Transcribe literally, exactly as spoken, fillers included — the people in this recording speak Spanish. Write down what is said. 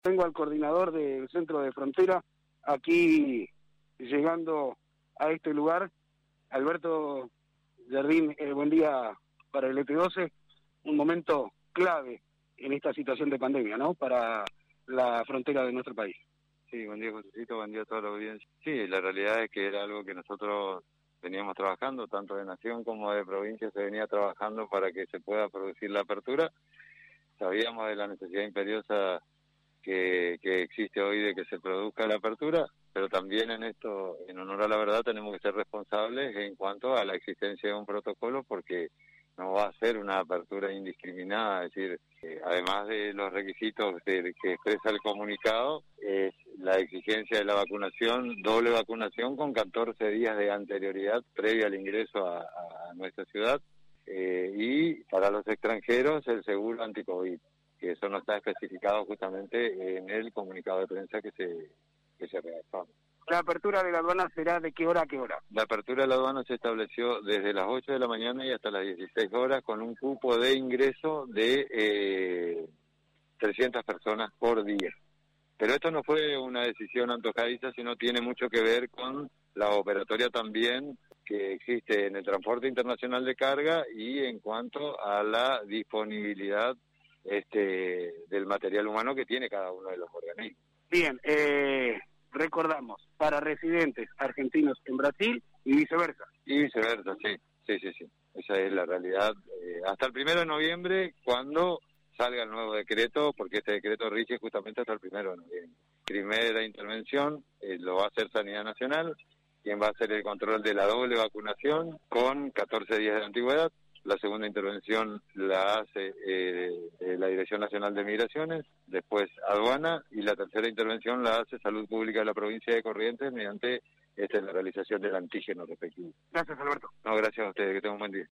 Tengo al coordinador del centro de frontera aquí llegando a este lugar. Alberto Jardín, eh, buen día para el E T doce, un momento clave en esta situación de pandemia, ¿no? Para la frontera de nuestro país. Sí, buen día, Josecito, buen día a toda la audiencia. Sí, la realidad es que era algo que nosotros veníamos trabajando, tanto de nación como de provincia se venía trabajando para que se pueda producir la apertura. Sabíamos de la necesidad imperiosa que, que existe hoy de que se produzca la apertura, pero también en esto, en honor a la verdad, tenemos que ser responsables en cuanto a la existencia de un protocolo, porque no va a ser una apertura indiscriminada, es decir, eh, además de los requisitos de, que expresa el comunicado, es la exigencia de la vacunación, doble vacunación con catorce días de anterioridad previa al ingreso a, a nuestra ciudad, eh, y para los extranjeros el seguro anti-COVID, que eso no está especificado justamente en el comunicado de prensa que se, que se redactó. ¿La apertura de la aduana será de qué hora a qué hora? La apertura de la aduana se estableció desde las ocho de la mañana y hasta las dieciséis horas con un cupo de ingreso de eh, trescientas personas por día. Pero esto no fue una decisión antojadiza, sino tiene mucho que ver con la operatoria también que existe en el transporte internacional de carga y en cuanto a la disponibilidad este del material humano que tiene cada uno de los organismos. Bien, eh... recordamos, para residentes argentinos en Brasil y viceversa. Y viceversa, sí, sí, sí, sí. Esa es la realidad. Eh, hasta el primero de noviembre, cuando salga el nuevo decreto, porque este decreto rige justamente hasta el primero de noviembre. Primera intervención eh, lo va a hacer Sanidad Nacional, quien va a hacer el control de la doble vacunación con catorce días de antigüedad. La segunda intervención la hace eh, eh, la Dirección Nacional de Migraciones, después Aduana, y la tercera intervención la hace Salud Pública de la provincia de Corrientes mediante este, la realización del antígeno respectivo. Gracias, Alberto. No, gracias a ustedes, que tengan un buen día.